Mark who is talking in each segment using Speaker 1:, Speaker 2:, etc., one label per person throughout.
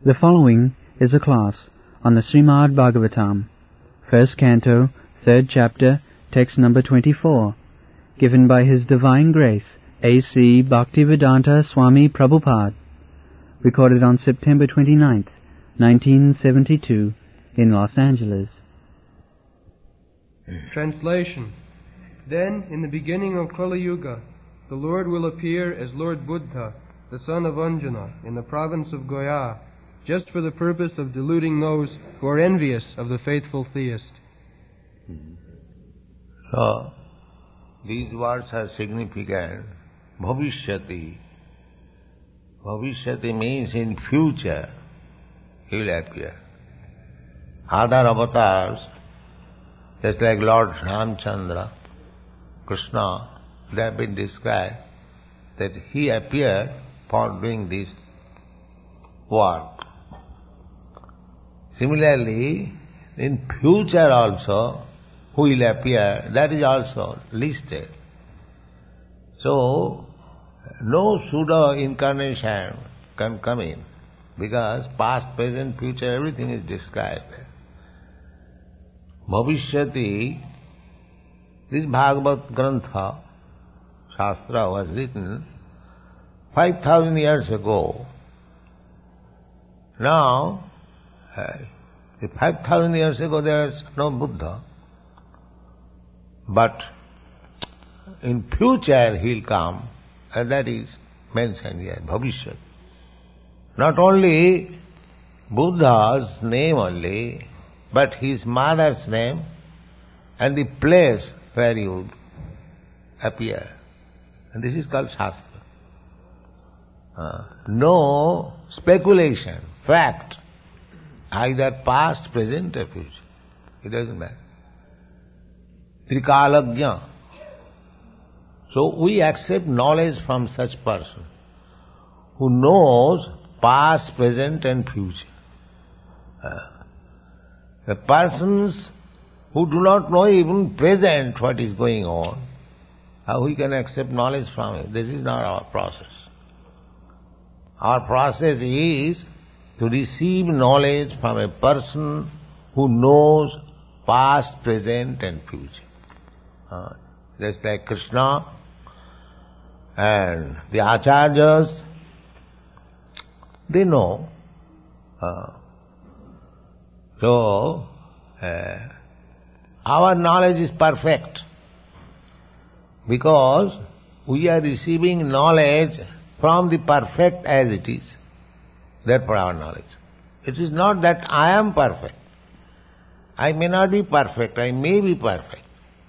Speaker 1: The following is a class on the Srimad Bhagavatam, first canto, third chapter, text number 24, given by His Divine Grace, A.C. Bhaktivedanta Swami Prabhupada, recorded on September 29th, 1972, in Los Angeles.
Speaker 2: Translation. Then, in the beginning of Kali Yuga, the Lord will appear as Lord Buddha, the son of Anjana, in the province of Gaya, just for the purpose of deluding those who are envious of the faithful theist.
Speaker 3: So, these words are significant. Bhavishyati. Bhavishyati means in future he will appear. Other avatars, just like Lord Ramchandra, Krishna, they have been described that he appeared for doing this work. Similarly, in future also, who will appear, that is also listed. So, no pseudo-incarnation can come in, because past, present, future, everything is described. Bhavishyati, this Bhagavad Grantha, Shastra, was written 5,000 years ago. Now, 5,000 years ago there was no Buddha, but in future he will come, and that is mentioned here, Bhavishyat. Not only Buddha's name only, but his mother's name and the place where he would appear. And this is called Shastra. No speculation, fact, either past, present or future. It doesn't matter. Trikalagya. So we accept knowledge from such person who knows past, present and future. The persons who do not know even present what is going on, how we can accept knowledge from him? This is not our process. Our process is to receive knowledge from a person who knows past, present and future. Just like Krishna and the Acharyas, they know. So, our knowledge is perfect because we are receiving knowledge from the perfect as it is. Therefore our knowledge. It is not that I am perfect. I may not be perfect, I may be perfect.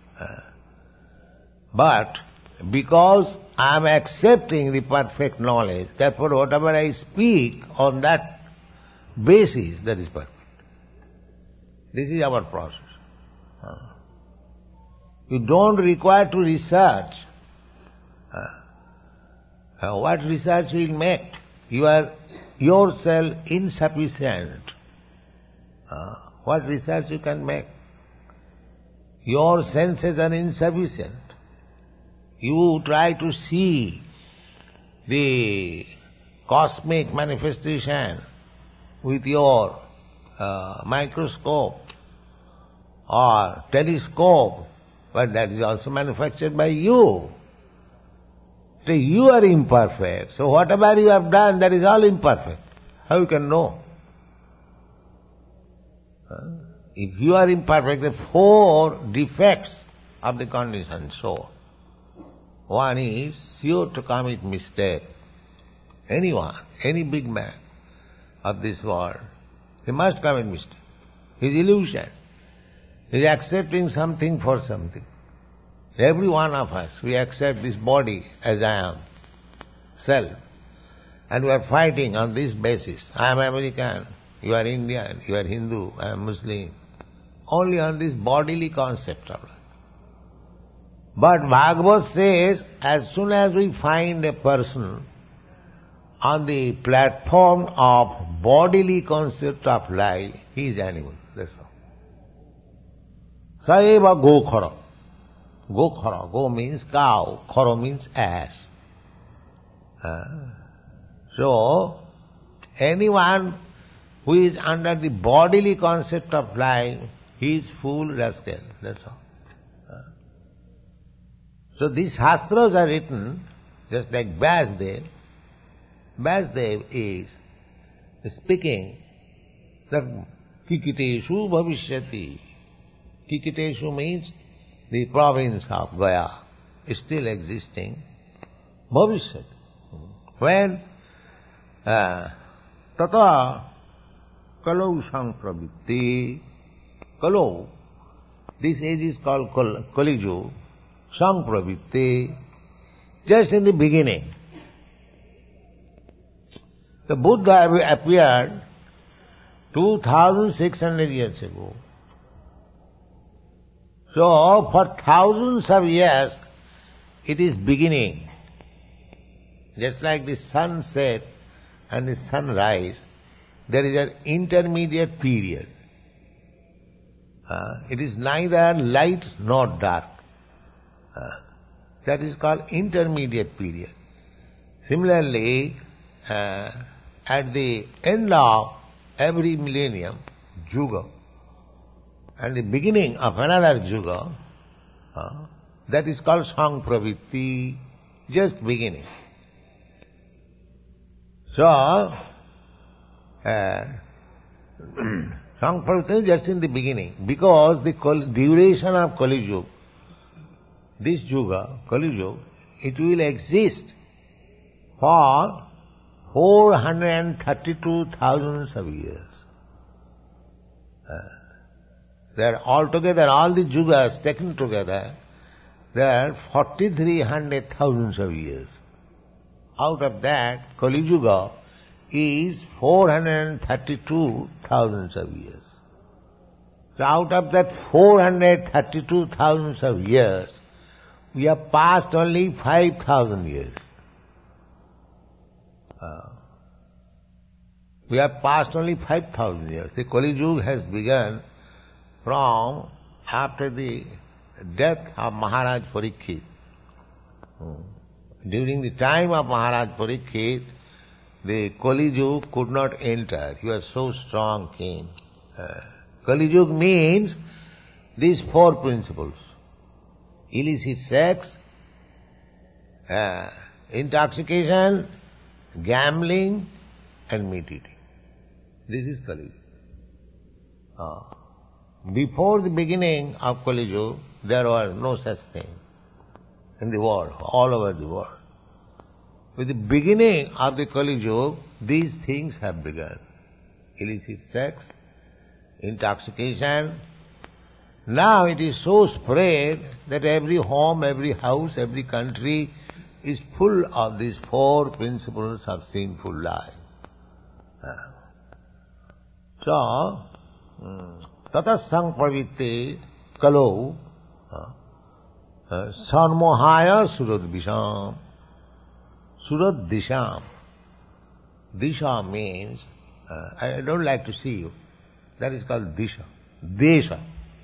Speaker 3: But because I am accepting the perfect knowledge, therefore whatever I speak on that basis, that is perfect. This is our process. You don't require to research. What research will make? You are yourself insufficient. What research you can make? Your senses are insufficient. You try to see the cosmic manifestation with your microscope or telescope, but that is also manufactured by you. So you are imperfect. So whatever you have done, that is all imperfect. How you can know? If you are imperfect, the four defects of the conditioned soul. One is sure to commit mistake. Anyone, any big man of this world, he must commit mistake. His illusion. He is accepting something for something. Every one of us, we accept this body as I am, self. And we are fighting on this basis. I am American, you are Indian, you are Hindu, I am Muslim. Only on this bodily concept of life. But Bhagavad says, as soon as we find a person on the platform of bodily concept of life, he is animal. That's all. Saeva gokhara. Gokhara. Go means cow. Khara means ass. So, anyone who is under the bodily concept of life, he is fool, rascal, that's all. So these Shastras are written just like Vyasdev. Vyasdev is speaking that Kikiteshu Bhavishyati. Kikiteshu means the province of Gaya is still existing. Bhavishyati. When Tata Kalau Sampravitti, Kalau, this age is called Kali Yuga, Sampravitti, just in the beginning. The Buddha appeared 2600 years ago. So, for thousands of years, it is beginning. Just like the sunset and the sunrise, there is an intermediate period. It is neither light nor dark. That is called intermediate period. Similarly, at the end of every millennium, Yuga, and the beginning of another Yuga, that is called Sampravitti, just beginning. So, Sampravitti is just in the beginning, because the duration of Kali Yuga, this Yuga, Kali Yuga, it will exist for 432,000 of years. There altogether, all the Yugas taken together, there are 4,300,000 of years. Out of that, Kali Yuga is 432,000 of years. So out of that 432,000 of years, we have passed only 5,000 years. We have passed only 5,000 years. The Kali Yuga has begun from after the death of Maharaj Parikshit. During the time of Maharaj Parikshit, the Kali Yuga could not enter. He was so strong king. Kali Yuga means these four principles: illicit sex, intoxication, gambling, and meat eating. This is Kali Yuga. Before the beginning of Kali Yuga, there was no such thing in the world, all over the world. With the beginning of the Kali Yuga, these things have begun. Illicit sex, intoxication. Now it is so spread that every home, every house, every country is full of these four principles of sinful life. So, tatasang pravitte kalau sanmohaya suradvisham. Suradvisham. Disha means, I don't like to see you. That is called disha. Desha.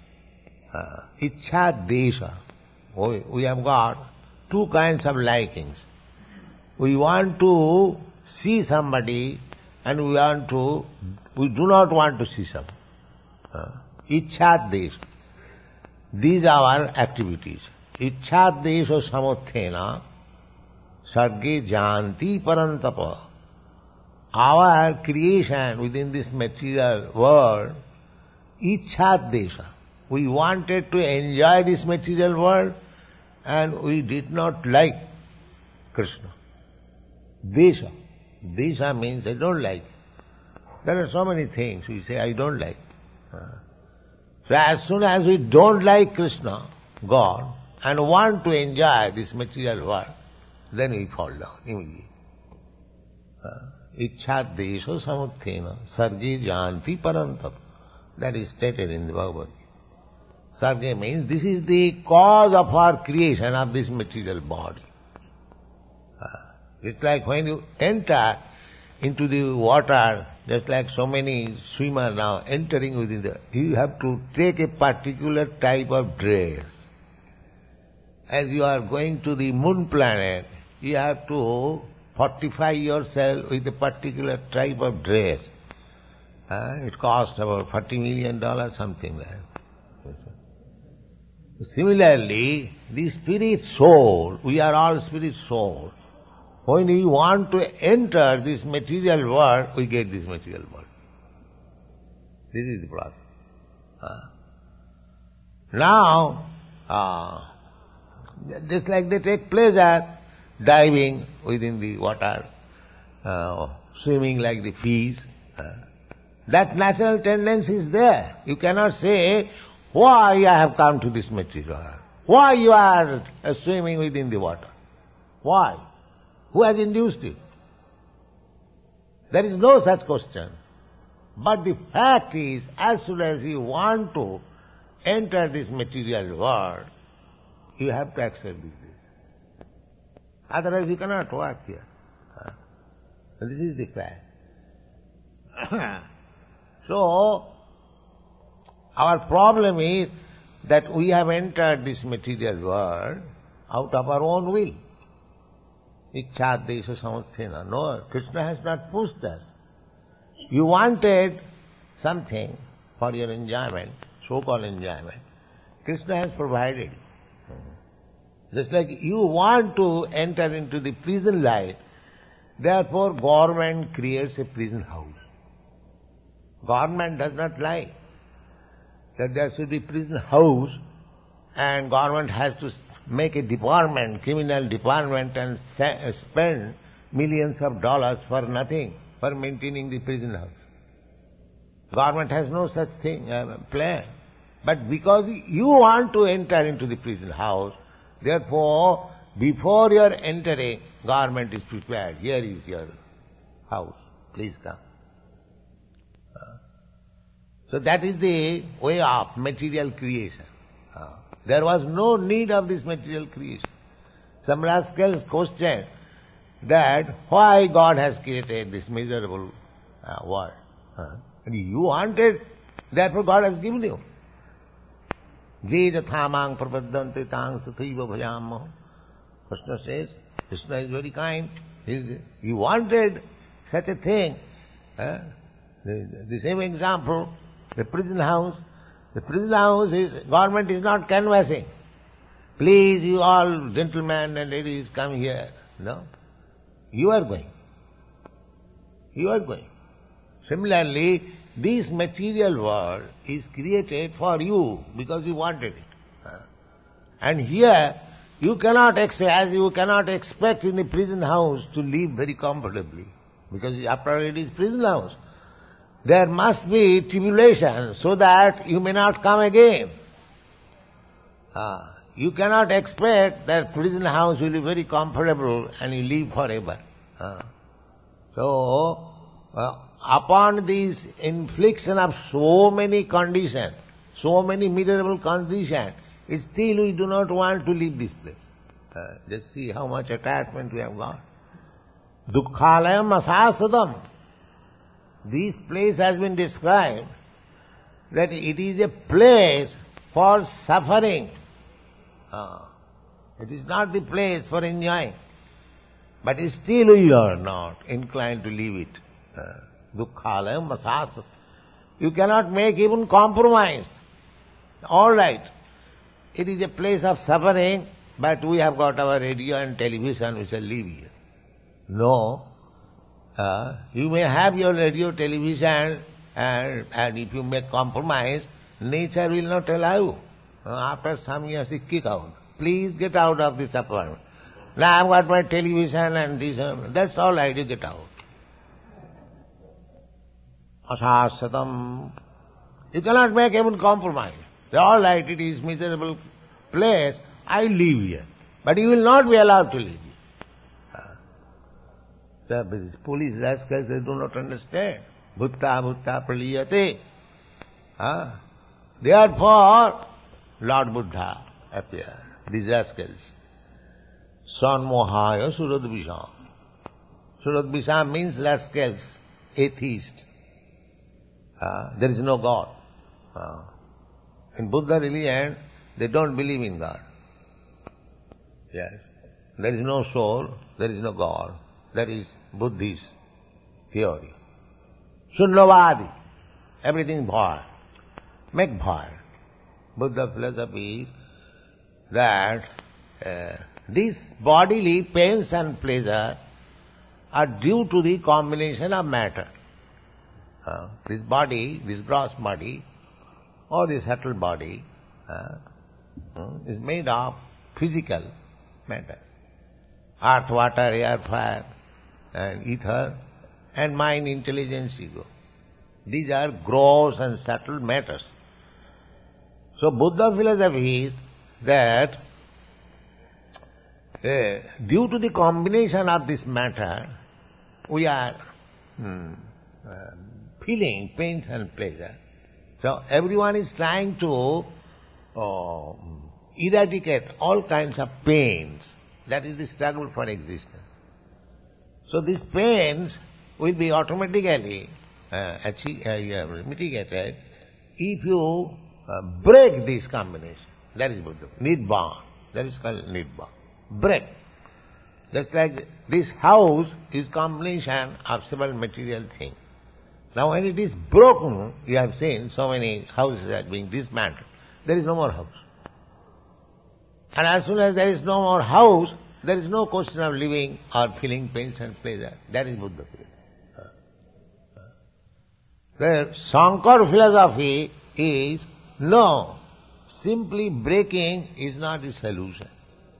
Speaker 3: Ichha desha. We have got two kinds of likings. We want to see somebody and we do not want to see someone. Ichha desha. These are our activities. Ichha desha samothena sarge janti parantapa. Our creation within this material world, ichha desha. We wanted to enjoy this material world and we did not like Krishna. Desha. Desha means I don't like. There are so many things we say I don't like. So as soon as we don't like Krishna, God, and want to enjoy this material world, then we fall down immediately. Ichha desha samuthena sarge janti parantap. That is stated in the Bhagavad Gita. Sarge means this is the cause of our creation of this material body. It's like when you enter into the water, just like so many swimmers now entering within you have to take a particular type of dress. As you are going to the moon planet, you have to fortify yourself with a particular type of dress. It cost about $40 million, something like that. Similarly, the spirit soul, we are all spirit soul. When we want to enter this material world, we get this material world. This is the problem. Now, just like they take pleasure diving within the water, swimming like the fish, that natural tendency is there. You cannot say, why I have come to this material world? Why you are swimming within the water? Why? Who has induced you? There is no such question. But the fact is, as soon as you want to enter this material world, you have to accept this. Otherwise you cannot work here. This is the fact. So, our problem is that we have entered this material world out of our own will. Ichchadesha samuthena. No, Krishna has not pushed us. You wanted something for your enjoyment, so-called enjoyment. Krishna has provided. Just like you want to enter into the prison life, therefore government creates a prison house. Government does not like that there should be prison house, and government has to make a department, criminal department, and spend millions of dollars for nothing, for maintaining the prison house. Government has no such thing, plan. But because you want to enter into the prison house, therefore, before your entering, government is prepared. Here is your house. Please come. So that is the way of material creation. There was no need of this material creation. Some rascals question that why God has created this miserable world. And you wanted, therefore God has given you. Je jathamang prapaddante tang sathaiva bhajam. Krishna says, Krishna is very kind. You wanted such a thing. The same example, the prison house. The prison house is, government is not canvassing. Please, you all gentlemen and ladies, come here. No. You are going. You are going. Similarly, this material world is created for you because you wanted it. And here, you cannot expect in the prison house to live very comfortably, because after all it is prison house. There must be tribulation so that you may not come again. You cannot expect that prison house will be very comfortable and you live forever. So, upon this infliction of so many conditions, so many miserable conditions, still we do not want to leave this place. Just see how much attachment we have got. Dukkhalayam asasadam. This place has been described that it is a place for suffering. It is not the place for enjoying. But still we are not inclined to leave it. Dukkhalayam asasat. You cannot make even compromise. All right. It is a place of suffering, but we have got our radio and television, we shall leave here. No. You may have your radio, television, and if you make compromise, nature will not allow you. After some years, you kick out. Please get out of this apartment. Now I've got my television and this, that's all right, you get out. Asasatam. You cannot make even compromise. All right, it is miserable place, I live here. But you will not be allowed to live here. The police rascals, they do not understand. Bhutta praliyate. Therefore, Lord Buddha appeared. These rascals. Sanmohaya Suradvisham. Suradvisham means rascals, atheist. There is no God. In Buddha religion, they don't believe in God. Yes. There is no soul, there is no God. That is Buddhist theory. Sunyavadi. everything bhaya. Make bhaya. Buddha philosophy is that these bodily pains and pleasure are due to the combination of matter. This body, this gross body, or this subtle body, is made of physical matter. Earth, water, air, fire, and ether, and mind, intelligence, ego. These are gross and subtle matters. So Buddha philosophy is that due to the combination of this matter, we are feeling pains and pleasure. So everyone is trying to eradicate all kinds of pains. That is the struggle for existence. So these pains will be automatically mitigated if you break this combination. That is Buddha. Nibbana. That is called Nibbana. Break. Just like this house is combination of several material things. Now when it is broken, you have seen so many houses are being dismantled. There is no more house. And as soon as there is no more house, there is no question of living or feeling pains and pleasure. That is Buddha philosophy. The Sankara philosophy is, no, simply breaking is not the solution.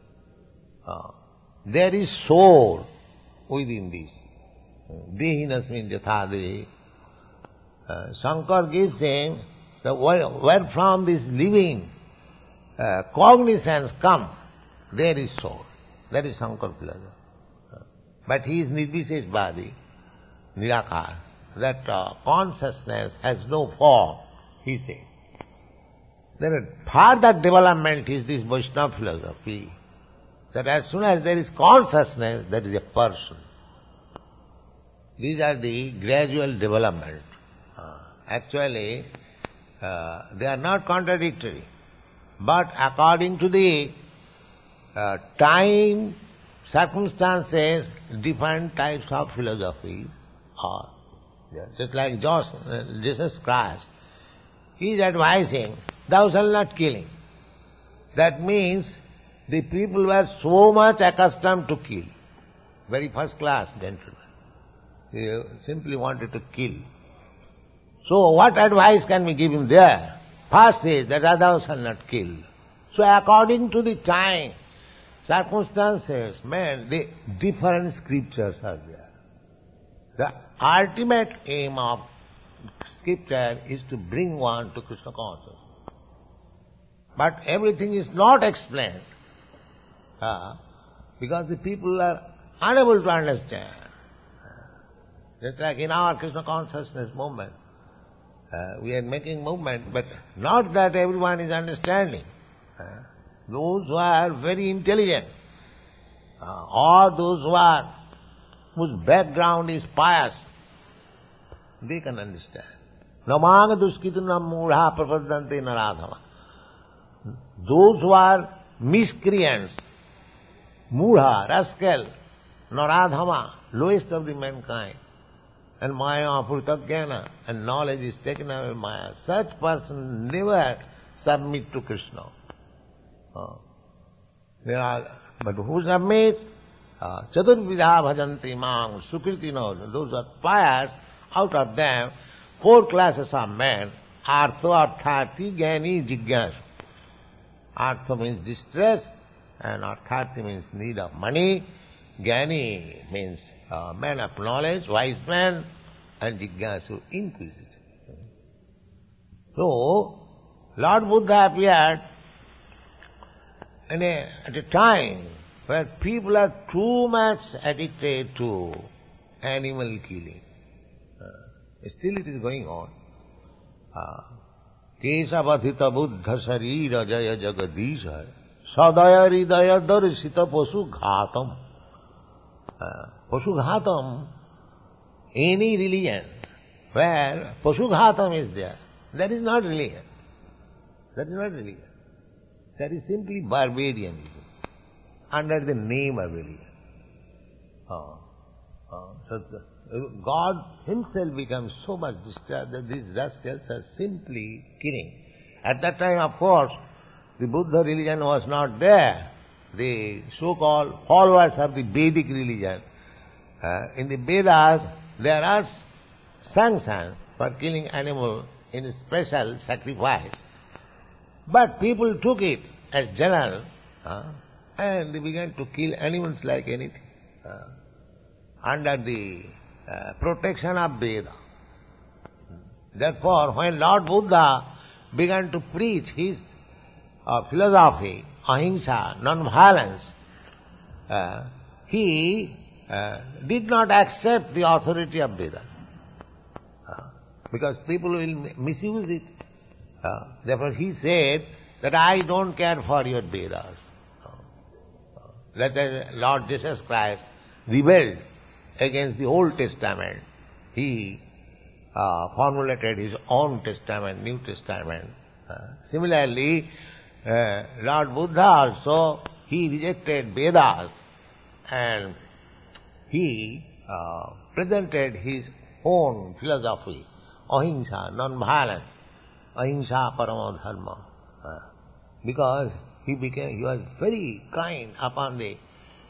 Speaker 3: There is soul within this. Dehinasmin jathade. Shankar gives him that where from this living cognizance come, there is soul. That is Shankar philosophy. But he is Nirvisheshvadi, Nirakar. That consciousness has no form, he says. Then further development is this Vaishnava philosophy, that as soon as there is consciousness, there is a person. These are the gradual development. Actually, they are not contradictory, but according to the time, circumstances, different types of philosophy are there. Just like Jesus Christ, he is advising, thou shalt not kill. That means the people were so much accustomed to kill. Very first class gentlemen. They simply wanted to kill. So what advice can we give him there? First is that thou shalt not kill. So according to the time, circumstances, the different scriptures are there. The ultimate aim of scripture is to bring one to Krishna consciousness. But everything is not explained because the people are unable to understand. Just like in our Krishna consciousness movement, we are making movement, but not that everyone is understanding. Those who are very intelligent, or those whose background is pious, they can understand. Namanga duskitunam mudha prapadante naradhama. Those who are miscreants, mudha, rascal, naradhama, lowest of the mankind, and maya apurtagyana, and knowledge is taken away maya, such person never submit to Krishna. But who submits? Chaturvidha bhajanti mang, sukriti, those who are pious, out of them, 4 classes of men, artho, arthati, jnani, jigyasu. Artho means distress, and arthati means need of money, jnani means man of knowledge, wise man, and jigyasu, inquisitive. So, Lord Buddha appeared at a time where people are too much addicted to animal killing. Still it is going on. Kesavadhita buddha sharira jaya jagadisha sadaya ridaya darsita pasu ghatam. Pasu ghatam, any religion where pasu ghatam is there, that is not religion. That is not religion. That is simply barbarianism under the name of religion. So God himself becomes so much disturbed that these rascals are simply killing. At that time, of course, the Buddha religion was not there. The so-called followers of the Vedic religion. In the Vedas, there are sanctions for killing animal in a special sacrifice. But people took it as general, and they began to kill animals like anything, under the protection of Veda. Therefore, when Lord Buddha began to preach his philosophy, ahimsa, non-violence, he did not accept the authority of Vedas, because people will misuse it. Therefore he said that I don't care for your Vedas. That Lord Jesus Christ rebelled against the Old Testament. He formulated his own testament, New Testament. Similarly, Lord Buddha also, he rejected Vedas and he presented his own philosophy, ahimsa, non-violence, ahimsa paramo dharma, because he was very kind upon the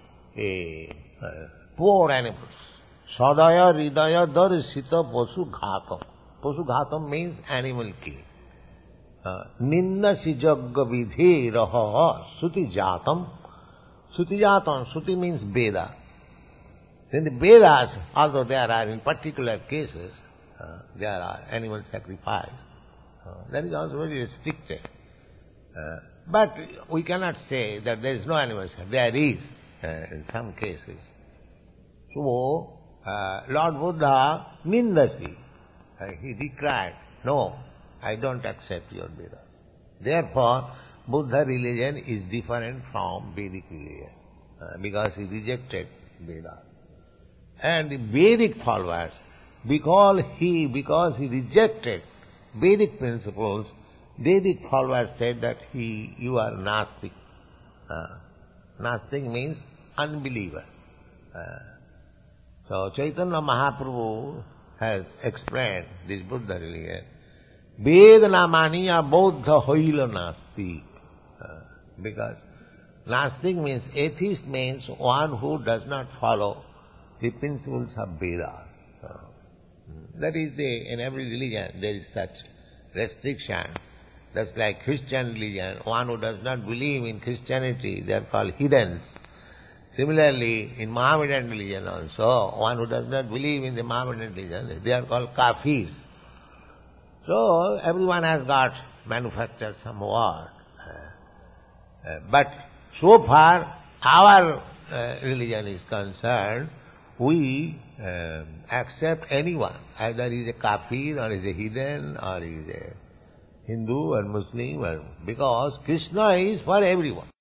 Speaker 3: poor animals. Sadaya ridaya darsita pasu ghatam. Pasu ghatam means animal killing. Ninna sijagga vidhe raha suti jatam. Suti jatam, suti means Veda. In the Vedas, although there are in particular cases, there are animal sacrifice, that is also very restricted. But we cannot say that there is no animal sacrifice. There is, in some cases. So, Lord Buddha nindasi, he decried, no, I don't accept your Vedas. Therefore, Buddha religion is different from Vedic religion, because he rejected Vedas. And the Vedic followers, because he rejected Vedic principles, Vedic followers said that you are Nastik. Nastik means unbeliever. So Chaitanya Mahaprabhu has explained this Buddha religion. Vedana maniya bodha hoila nastik. Because Nastik means, atheist means one who does not follow the principles of Vedas. That is in every religion there is such restriction. That's like Christian religion. One who does not believe in Christianity, they are called heathens. Similarly, in Mohammedan religion also, one who does not believe in the Mohammedan religion, they are called kafirs. So, everyone has got manufactured some word. But so far, our religion is concerned, we accept anyone, either he is a kafir or he is a heathen or he is a Hindu or Muslim, because Krishna is for everyone.